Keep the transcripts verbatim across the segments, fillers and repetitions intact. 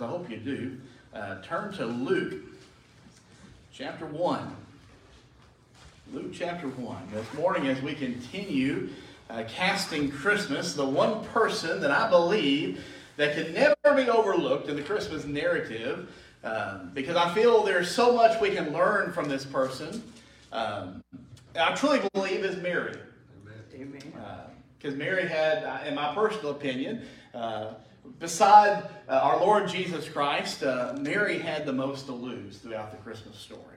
I hope you do, uh, turn to Luke chapter one. Luke chapter one. This morning as we continue uh, casting Christmas, the one person that I believe that can never be overlooked in the Christmas narrative, um, because I feel there's so much we can learn from this person. Um, I truly believe is Mary. Amen. Because uh, Mary had, uh, in my personal opinion, uh, beside uh, our Lord Jesus Christ, uh, Mary had the most to lose throughout the Christmas story.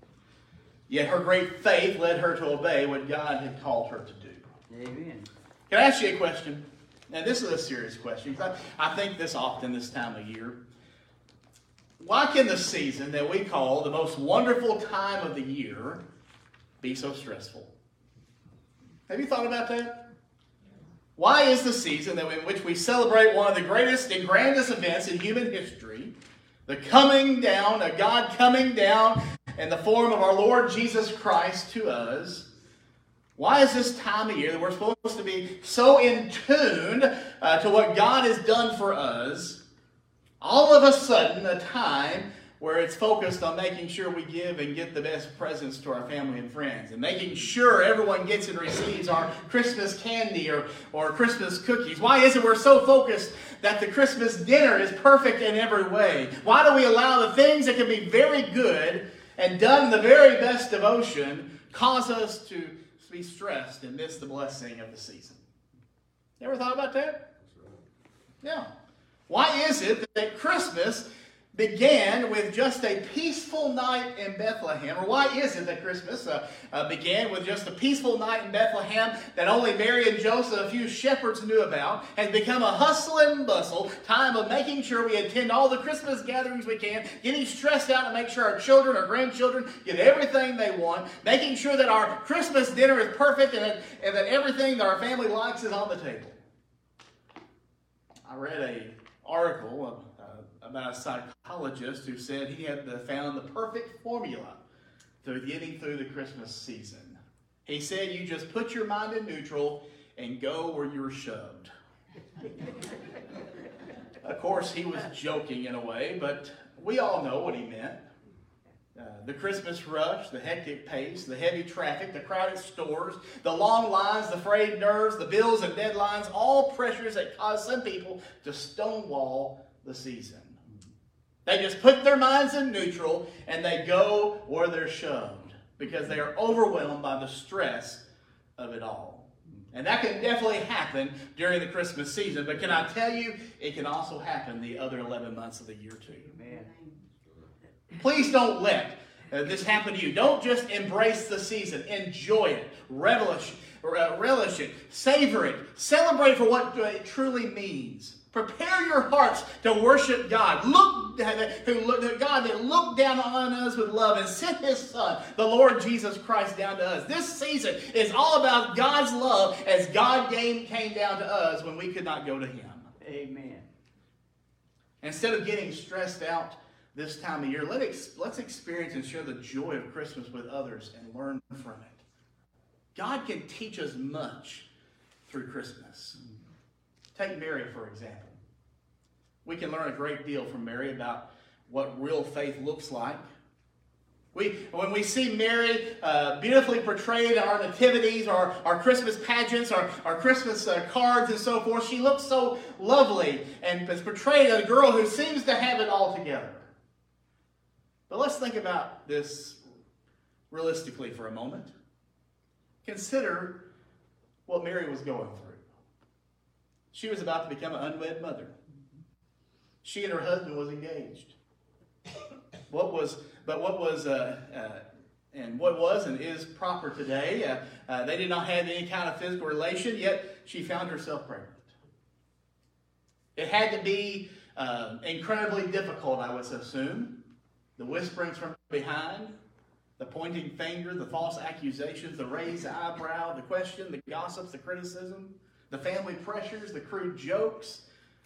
Yet her great faith led her to obey what God had called her to do. Amen. Can I ask you a question? Now, this is a serious question, because I, I think this often this time of year. Why can the season that we call the most wonderful time of the year be so stressful? Have you thought about that? Why is the season that in which we celebrate one of the greatest and grandest events in human history, the coming down, of God coming down in the form of our Lord Jesus Christ to us, why is this time of year that we're supposed to be so in tune uh, to what God has done for us, all of a sudden a time where it's focused on making sure we give and get the best presents to our family and friends, and making sure everyone gets and receives our Christmas candy or, or Christmas cookies? Why is it we're so focused that the Christmas dinner is perfect in every way? Why do we allow the things that can be very good and done in the very best devotion cause us to be stressed and miss the blessing of the season? You ever thought about that? Yeah. Why is it that Christmas began with just a peaceful night in Bethlehem? Or why is it that Christmas uh, uh, began with just a peaceful night in Bethlehem that only Mary and Joseph, a few shepherds, knew about, has become a hustle and bustle time of making sure we attend all the Christmas gatherings we can, getting stressed out to make sure our children, our grandchildren get everything they want, making sure that our Christmas dinner is perfect and that, and that everything that our family likes is on the table? I read an article of about a psychologist who said he had found the perfect formula to getting through the Christmas season. He said you just put your mind in neutral and go where you're shoved. Of course, he was joking in a way, but we all know what he meant. Uh, the Christmas rush, the hectic pace, the heavy traffic, the crowded stores, the long lines, the frayed nerves, the bills and deadlines, all pressures that cause some people to stonewall the season. They just put their minds in neutral and they go where they're shoved because they are overwhelmed by the stress of it all. And that can definitely happen during the Christmas season, but can I tell you, it can also happen the other eleven months of the year too. Amen. Please don't let uh, this happen to you. Don't just embrace the season. Enjoy it. Relish, uh, relish it. Savor it. Celebrate for what it truly means. Prepare your hearts to worship God. Look, who look, God that looked down on us with love and sent His Son, the Lord Jesus Christ, down to us. This season is all about God's love as God came, came down to us when we could not go to Him. Amen. Instead of getting stressed out this time of year, let ex, let's experience and share the joy of Christmas with others and learn from it. God can teach us much through Christmas. Take Mary, for example. We can learn a great deal from Mary about what real faith looks like. We, when we see Mary uh, beautifully portrayed in our nativities, our, our Christmas pageants, our, our Christmas uh, cards and so forth, she looks so lovely and is portrayed as a girl who seems to have it all together. But let's think about this realistically for a moment. Consider what Mary was going through. She was about to become an unwed mother. She and her husband was engaged. What was, but what was, uh, uh, and what was and is proper today, uh, uh, they did not have any kind of physical relation, yet she found herself pregnant. It had to be uh, incredibly difficult, I would assume. The whisperings from behind, the pointing finger, the false accusations, the raised eyebrow, the question, the gossips, the criticism, the family pressures, the crude jokes,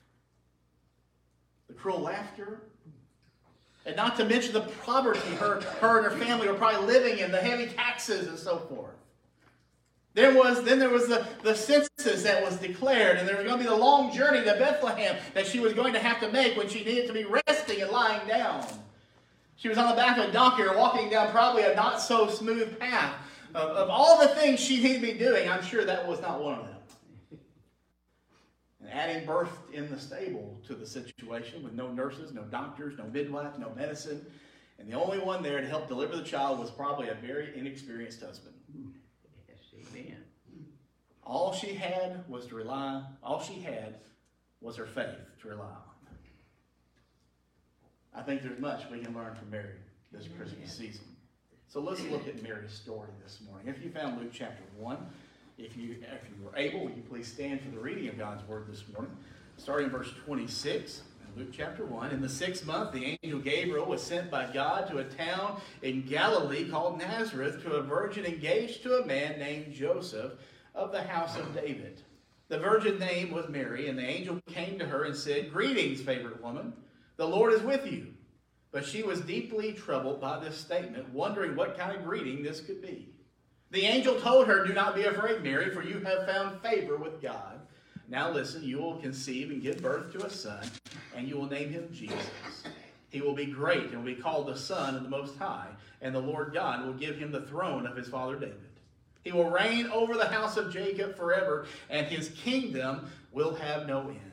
the cruel laughter, and not to mention the poverty her, her and her family were probably living in, the heavy taxes and so forth. There was, then there was the, the census that was declared, and there was going to be the long journey to Bethlehem that she was going to have to make when she needed to be resting and lying down. She was on the back of a donkey or walking down probably a not-so-smooth path. Of, of all the things she needed to be doing, I'm sure that was not one of them. And adding birth in the stable to the situation with no nurses, no doctors, no midwife, no medicine. And the only one there to help deliver the child was probably a very inexperienced husband. Amen. All she had was to rely, all she had was her faith to rely on. I think there's much we can learn from Mary this Christmas season. So let's look at Mary's story this morning. If you found Luke chapter one, if you, if you were able, would you please stand for the reading of God's word this morning? Starting in verse twenty-six. Luke chapter one. In the sixth month, the angel Gabriel was sent by God to a town in Galilee called Nazareth to a virgin engaged to a man named Joseph of the house of David. The virgin's name was Mary, and the angel came to her and said, "Greetings, favored woman, the Lord is with you." But she was deeply troubled by this statement, wondering what kind of greeting this could be. The angel told her, "Do not be afraid, Mary, for you have found favor with God. Now listen, you will conceive and give birth to a son, and you will name him Jesus. He will be great and will be called the Son of the Most High, and the Lord God will give him the throne of his father David. He will reign over the house of Jacob forever, and his kingdom will have no end."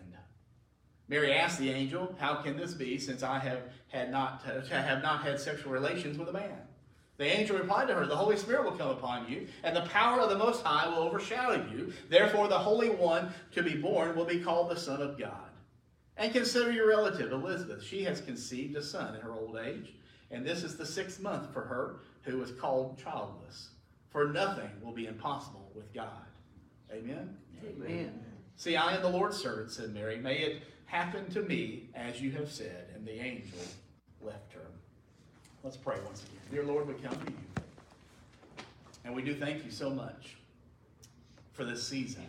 Mary asked the angel, "How can this be, since I have had not have not had sexual relations with a man?" The angel replied to her, "The Holy Spirit will come upon you, and the power of the Most High will overshadow you. Therefore, the Holy One to be born will be called the Son of God. And consider your relative, Elizabeth. She has conceived a son in her old age, and this is the sixth month for her, who was called childless. For nothing will be impossible with God." Amen? Amen. "See, I am the Lord's servant," said Mary. "May it happen to me as you have said." And the angel left her. Let's pray once again. Dear Lord, we come to you. And we do thank you so much for this season,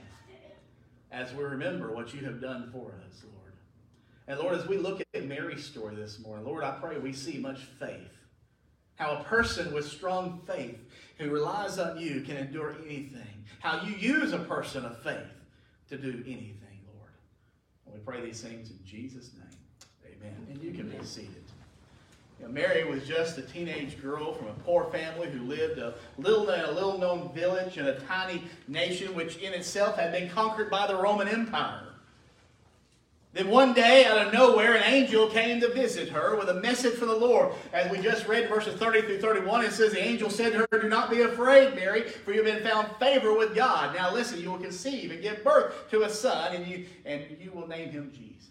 as we remember what you have done for us, Lord. And Lord, as we look at Mary's story this morning, Lord, I pray we see much faith. How a person with strong faith who relies on you can endure anything. How you use a person of faith to do anything, Lord. And we pray these things in Jesus' name. Amen. And you can be seated. You know, Mary was just a teenage girl from a poor family who lived a little in a little-known village in a tiny nation which in itself had been conquered by the Roman Empire. Then one day, out of nowhere, an angel came to visit her with a message from the Lord. As we just read verses thirty through thirty-one, it says, the angel said to her, "Do not be afraid, Mary, for you have been found favor with God. Now listen, you will conceive and give birth to a son, and you, and you will name him Jesus."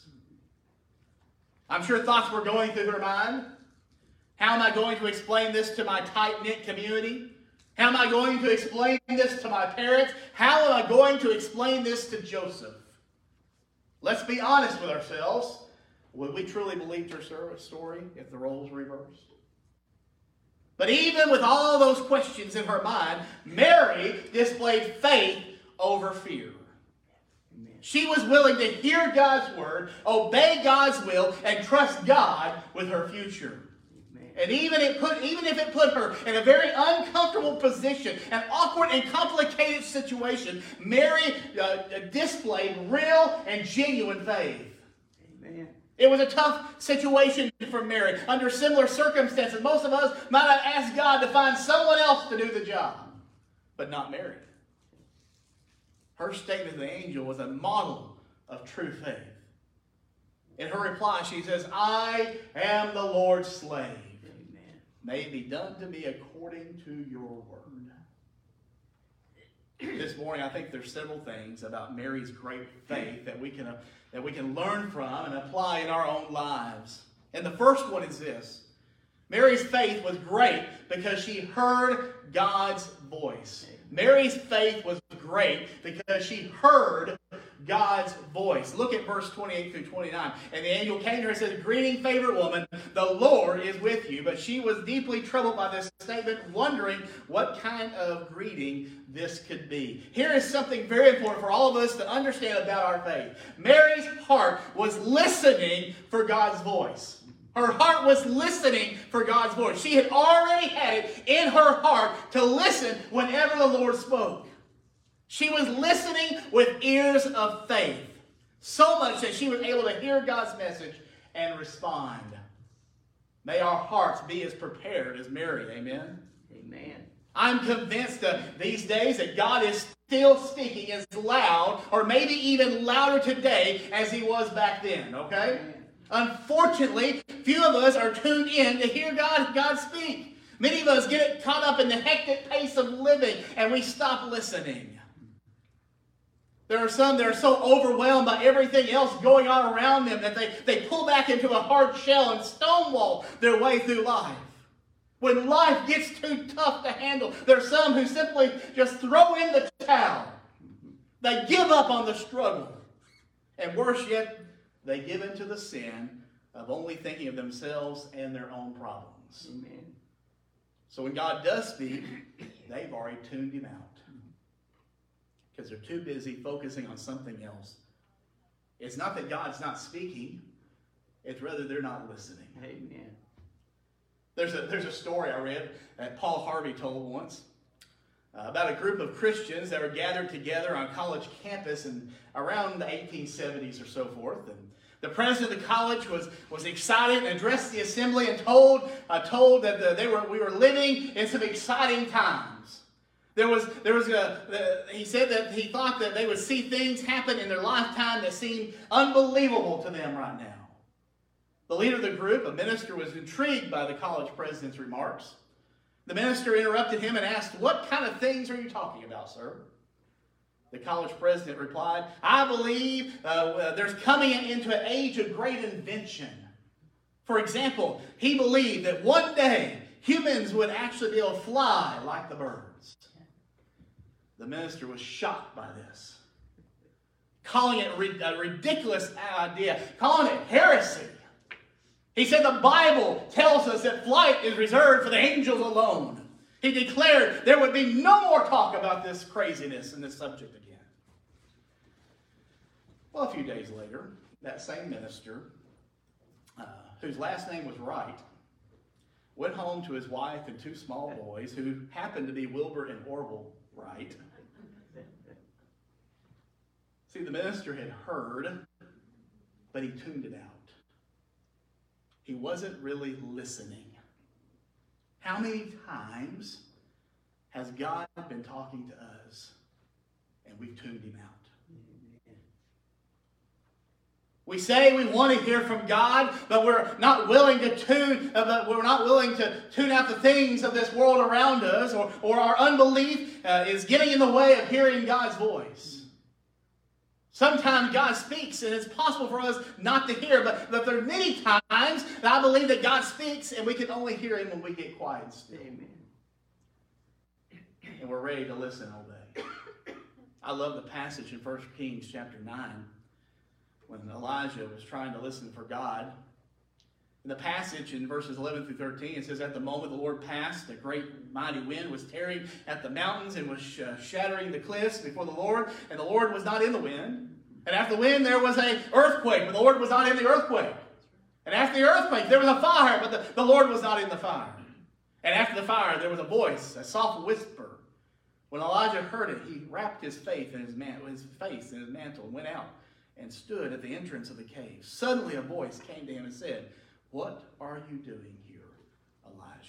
I'm sure thoughts were going through her mind. How am I going to explain this to my tight-knit community? How am I going to explain this to my parents? How am I going to explain this to Joseph? Let's be honest with ourselves. Would we truly believe her story if the roles were reversed? But even with all those questions in her mind, Mary displayed faith over fear. She was willing to hear God's word, obey God's will, and trust God with her future. Amen. And even, it put, even if it put her in a very uncomfortable position, an awkward and complicated situation, Mary uh, displayed real and genuine faith. Amen. It was a tough situation for Mary. Under similar circumstances, most of us might have asked God to find someone else to do the job, but not Mary. Her statement to the angel was a model of true faith. In her reply, she says, "I am the Lord's slave. Amen. May it be done to me according to your word." This morning, I think there's several things about Mary's great faith that we can, uh, that we can learn from and apply in our own lives. And the first one is this. Mary's faith was great because she heard God's voice. Mary's faith was great because she heard God's voice. Look at verse twenty-eight through twenty-nine. "And the angel came to her and said, 'Greeting, favored woman, the Lord is with you.' But she was deeply troubled by this statement, wondering what kind of greeting this could be." Here is something very important for all of us to understand about our faith. Mary's heart was listening for God's voice. Her heart was listening for God's voice. She had already had it in her heart to listen whenever the Lord spoke. She was listening with ears of faith, so much that she was able to hear God's message and respond. May our hearts be as prepared as Mary. Amen? Amen. I'm convinced uh, these days that God is still speaking as loud, or maybe even louder today as he was back then, okay? Amen. Unfortunately, few of us are tuned in to hear God, God speak. Many of us get caught up in the hectic pace of living, and we stop listening. There are some that are so overwhelmed by everything else going on around them that they, they pull back into a hard shell and stonewall their way through life. When life gets too tough to handle, there are some who simply just throw in the towel. They give up on the struggle. And worse yet, they give into the sin of only thinking of themselves and their own problems. Amen. So when God does speak, they've already tuned him out. Because they're too busy focusing on something else. It's not that God's not speaking. It's rather they're not listening. Amen. There's a, there's a story I read that Paul Harvey told once uh, about a group of Christians that were gathered together on college campus in around the eighteen seventies or so forth. And the president of the college was, was excited and addressed the assembly and told, uh, told that the, they were we were living in some exciting times. There was, there was a, the, he said that he thought that they would see things happen in their lifetime that seemed unbelievable to them right now. The leader of the group, a minister, was intrigued by the college president's remarks. The minister interrupted him and asked, "What kind of things are you talking about, sir?" The college president replied, "I believe uh, there's coming into an age of great invention. For example, he believed that one day humans would actually be able to fly like the birds." The minister was shocked by this, calling it a ridiculous idea, calling it heresy. He said the Bible tells us that flight is reserved for the angels alone. He declared there would be no more talk about this craziness and this subject again. Well, a few days later, that same minister, uh, whose last name was Wright, went home to his wife and two small boys who happened to be Wilbur and Orville Wright. See, the minister had heard, but he tuned it out. He wasn't really listening. How many times has God been talking to us and we've tuned him out? We say we want to hear from God, but we're not willing to tune, uh, we're not willing to tune out the things of this world around us, or, or our unbelief uh, is getting in the way of hearing God's voice. Sometimes God speaks, and it's possible for us not to hear, but, but there are many times that I believe that God speaks, and we can only hear him when we get quiet and still. Amen. And we're ready to listen and obey. I love the passage in First Kings chapter nine, when Elijah was trying to listen for God. In the passage in verses eleven through thirteen, it says, "At the moment the Lord passed, a great mighty wind was tearing at the mountains and was sh- shattering the cliffs before the Lord, and the Lord was not in the wind. And after the wind there was an earthquake, but the Lord was not in the earthquake. And after the earthquake there was a fire, but the, the Lord was not in the fire. And after the fire there was a voice, a soft whisper. When Elijah heard it, he wrapped his face in his, man- his face in his mantle and went out and stood at the entrance of the cave. Suddenly a voice came to him and said, 'What are you doing here, Elijah?'"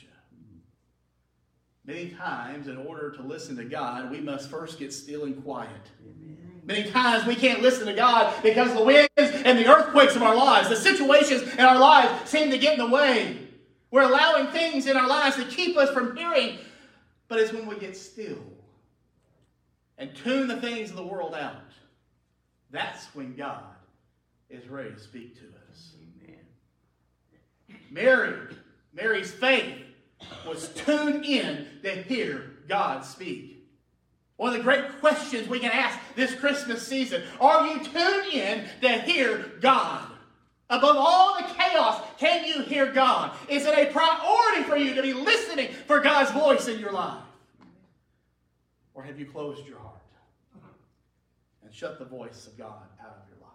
Many times, in order to listen to God, we must first get still and quiet. Amen. Many times we can't listen to God because the winds and the earthquakes of our lives, the situations in our lives seem to get in the way. We're allowing things in our lives to keep us from hearing. But it's when we get still and tune the things of the world out, that's when God is ready to speak to us. Amen. Mary, Mary's faith was tuned in to hear God speak. One of the great questions we can ask this Christmas season: are you tuned in to hear God? Above all the chaos, can you hear God? Is it a priority for you to be listening for God's voice in your life? Or have you closed your heart and shut the voice of God out of your life?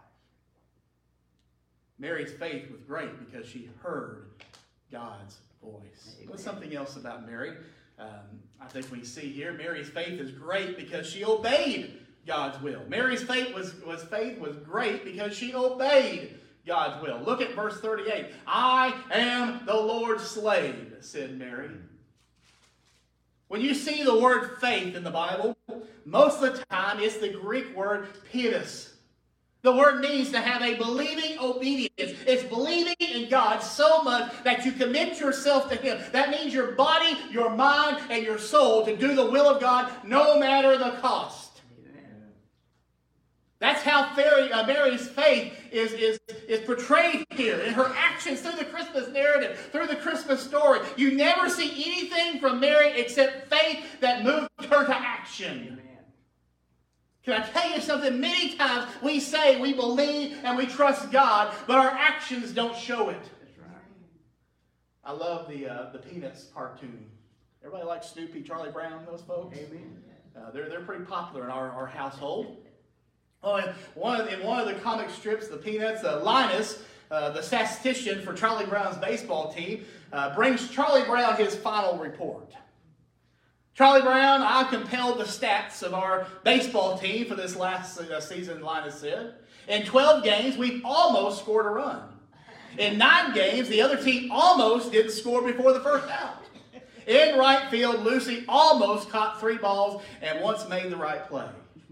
Mary's faith was great because she heard God's voice. Amen. What's something else about Mary? Um, I think we see here Mary's faith is great because she obeyed God's will. Mary's faith was, was faith was great because she obeyed God's will. Look at verse thirty-eight. I am the Lord's slave, said Mary. When you see the word faith in the Bible, most of the time it's the Greek word pietas. The word means to have a believing obedience. It's believing in God so much that you commit yourself to Him. That means your body, your mind, and your soul to do the will of God no matter the cost. Amen. That's how Mary's faith is, is, is portrayed here in her actions through the Christmas narrative, through the Christmas story. You never see anything from Mary except faith that moved her to action. Amen. Can I tell you something? Many times we say we believe and we trust God, but our actions don't show it. That's right. I love the uh, the Peanuts cartoon. Everybody likes Snoopy, Charlie Brown, those folks? Amen. Uh, they're, they're pretty popular in our, our household. Oh, and one of, in one of the comic strips, the Peanuts, uh, Linus, uh, the statistician for Charlie Brown's baseball team, uh, brings Charlie Brown his final report. Charlie Brown, I compiled the stats of our baseball team for this last uh, season, Linus said. In twelve games, we've almost scored a run. In nine games, the other team almost didn't score before the first out. In right field, Lucy almost caught three balls and once made the right play.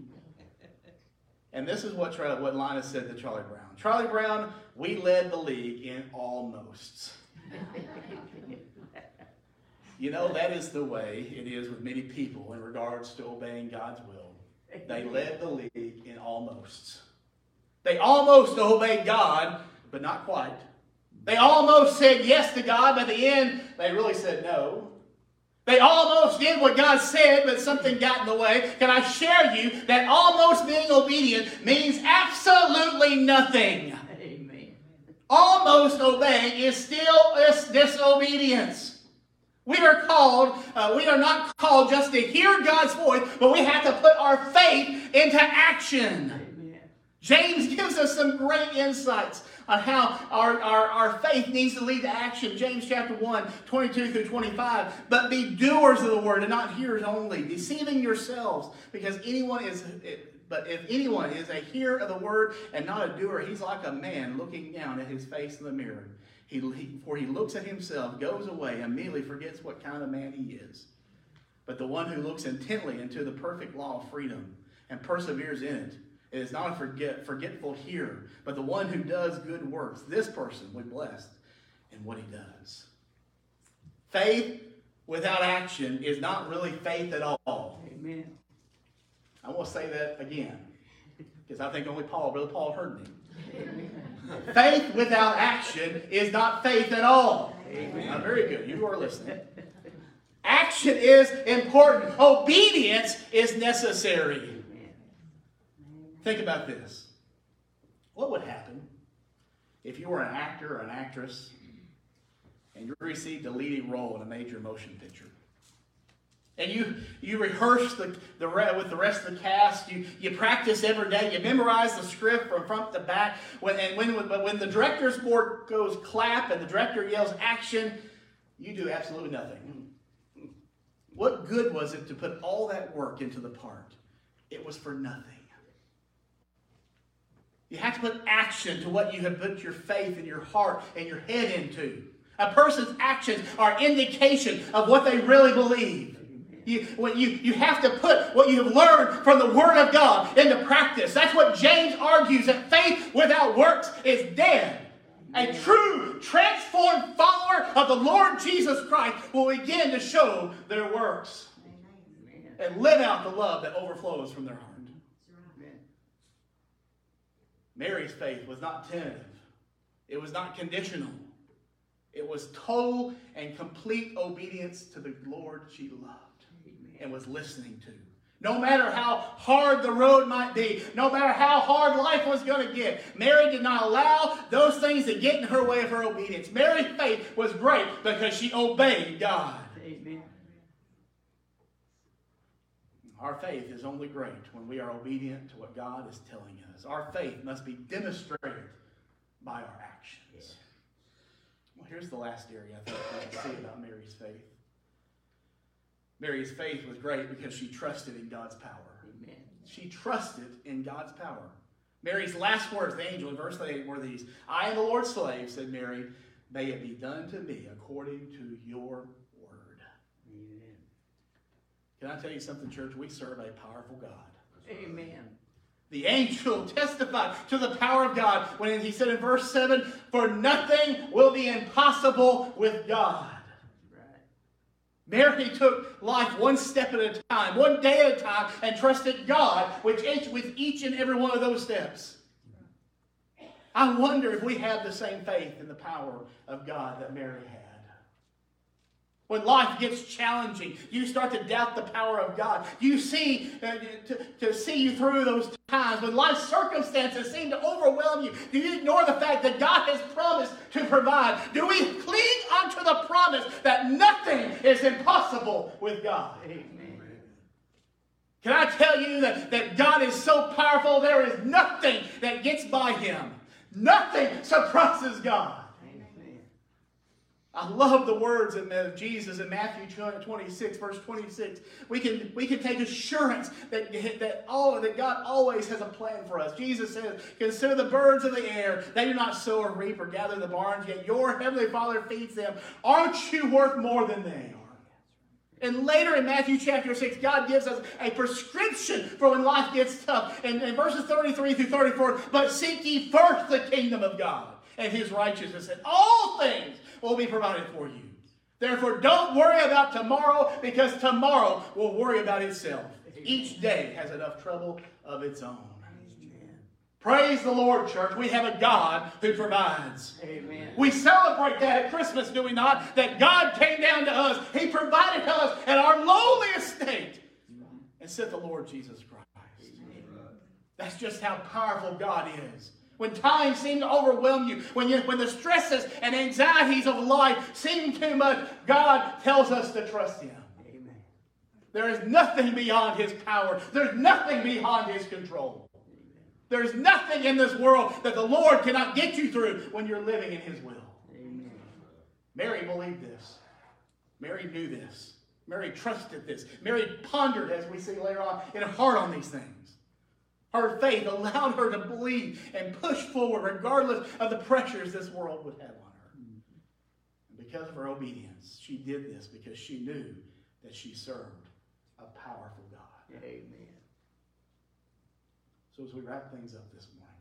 And this is what, what Linus said to Charlie Brown. Charlie Brown, we led the league in almosts. You know, that is the way it is with many people in regards to obeying God's will. They led the league in almosts. They almost obeyed God, but not quite. They almost said yes to God, but at the end, they really said no. They almost did what God said, but something got in the way. Can I share you that almost being obedient means absolutely nothing? Amen. Almost obeying is still disobedience. We are called, uh, we are not called just to hear God's voice, but we have to put our faith into action. Amen. James gives us some great insights on how our, our, our faith needs to lead to action. James chapter one, twenty-two through twenty-five. But be doers of the word and not hearers only, deceiving yourselves, because anyone is... But if anyone is a hearer of the word and not a doer, he's like a man looking down at his face in the mirror. He, he, for he looks at himself, goes away, and immediately forgets what kind of man he is. But the one who looks intently into the perfect law of freedom and perseveres in it, it is not a forget, forgetful hearer, but the one who does good works. This person will be blessed in what he does. Faith without action is not really faith at all. Amen. I want to say that again, because I think only Paul, Brother Paul, heard me. Faith without action is not faith at all. Amen. Now, very good. You are listening. Action is important. Obedience is necessary. Amen. Think about this. What would happen if you were an actor or an actress and you received a leading role in a major motion picture? And you, you rehearse the, the, with the rest of the cast. You, you practice every day. You memorize the script from front to back. When, and when, but when the director's board goes clap and the director yells action, you do absolutely nothing. What good was it to put all that work into the part? It was for nothing. You have to put action to what you have put your faith and your heart and your head into. A person's actions are indication of what they really believe. You, when you, you have to put what you have learned from the Word of God into practice. That's what James argues, that faith without works is dead. A true, transformed follower of the Lord Jesus Christ will begin to show their works and live out the love that overflows from their heart. Mary's faith was not tentative. It was not conditional. It was total and complete obedience to the Lord she loved and was listening to. No matter how hard the road might be, no matter how hard life was going to get, Mary did not allow those things to get in her way of her obedience. Mary's faith was great because she obeyed God. Amen. Our faith is only great when we are obedient to what God is telling us. Our faith must be demonstrated by our actions. Well, here's the last area I think we can see about Mary's faith. Mary's faith was great because she trusted in God's power. Amen. She trusted in God's power. Mary's last words, the angel in verse eight, were these: I am the Lord's slave, said Mary. May it be done to me according to your word. Amen. Can I tell you something, church? We serve a powerful God. Amen. The angel testified to the power of God when he said in verse seven, for nothing will be impossible with God. Right. Mary took life one step at a time, one day at a time, and trusted God with each, with each and every one of those steps. I wonder if we have the same faith in the power of God that Mary had. When life gets challenging, you start to doubt the power of God. You see, uh, to, to see you through those times when life circumstances seem to overwhelm you. Do you ignore the fact that God has promised to provide? Do we cling onto the promise that nothing is impossible with God? Amen. Can I tell you that, that God is so powerful, there is nothing that gets by Him. Nothing surpasses God. I love the words of Jesus in Matthew twenty-six, verse twenty-six. We can, we can take assurance that, that, all, that God always has a plan for us. Jesus says, consider the birds of the air. They do not sow or reap or gather in the barns, yet your heavenly Father feeds them. Aren't you worth more than they are? And later in Matthew chapter six, God gives us a prescription for when life gets tough. And in verses thirty-three through thirty-four, but seek ye first the kingdom of God and His righteousness, and all things will be provided for you. Therefore, don't worry about tomorrow, because tomorrow will worry about itself. Each day has enough trouble of its own. Amen. Praise the Lord, church. We have a God who provides. Amen. We celebrate that at Christmas, do we not? That God came down to us. He provided us at our lowliest state and sent the Lord Jesus Christ. Amen. That's just how powerful God is. When times seem to overwhelm you, when, you, when the stresses and anxieties of life seem too much, God tells us to trust Him. Amen. There is nothing beyond His power. There's nothing beyond His control. Amen. There's nothing in this world that the Lord cannot get you through when you're living in His will. Amen. Mary believed this. Mary knew this. Mary trusted this. Mary pondered, as we see later on, in her heart on these things. Her faith allowed her to believe and push forward regardless of the pressures this world would have on her. And because of her obedience, she did this because she knew that she served a powerful God. Amen. So as we wrap things up this morning,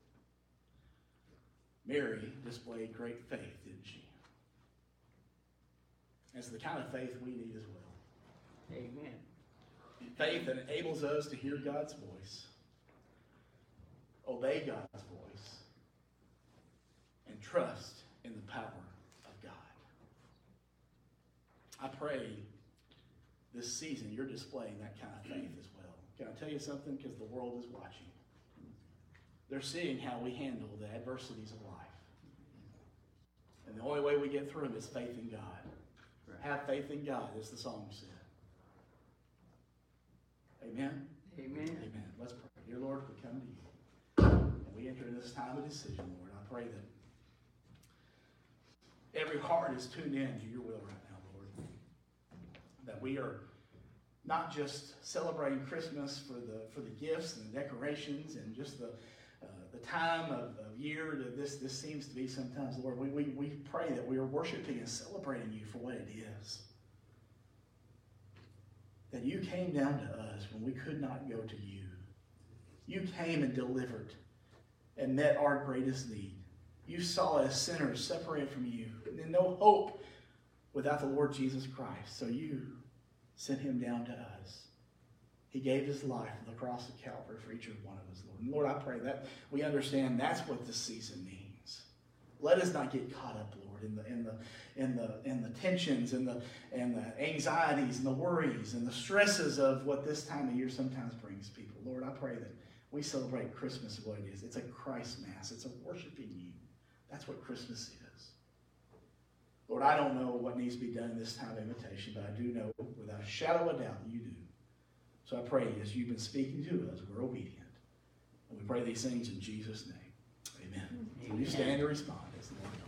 Mary displayed great faith, didn't she? That's the kind of faith we need as well. Amen. Faith that enables us to hear God's voice, obey God's voice, and trust in the power of God. I pray this season you're displaying that kind of faith as well. Can I tell you something? Because the world is watching. They're seeing how we handle the adversities of life. And the only way we get through them is faith in God. Right. Have faith in God, as the song said. Amen? Amen. Amen. Let's pray. Dear Lord, we come to you. And we enter in this time of decision, Lord. I pray that every heart is tuned in to your will right now, Lord. That we are not just celebrating Christmas for the for the gifts and the decorations and just the uh, the time of, of year that this this seems to be sometimes, Lord. We, we, we pray that we are worshiping and celebrating you for what it is. That you came down to us when we could not go to you. You came and delivered and met our greatest need. You saw us sinners separated from you and no hope without the Lord Jesus Christ. So you sent him down to us. He gave his life on the cross of Calvary for each one of us, Lord. And Lord, I pray that we understand that's what this season means. Let us not get caught up, Lord, in the in the in the in the tensions and the and the anxieties and the worries and the stresses of what this time of year sometimes brings people. Lord, I pray that we celebrate Christmas what it is. It's a Christ Mass. It's a worshiping you. That's what Christmas is. Lord, I don't know what needs to be done in this time of invitation, but I do know without a shadow of a doubt that you do. So I pray as you've been speaking to us, we're obedient. And we pray these things in Jesus' name. Amen. Amen. Will you stand and respond as the Lord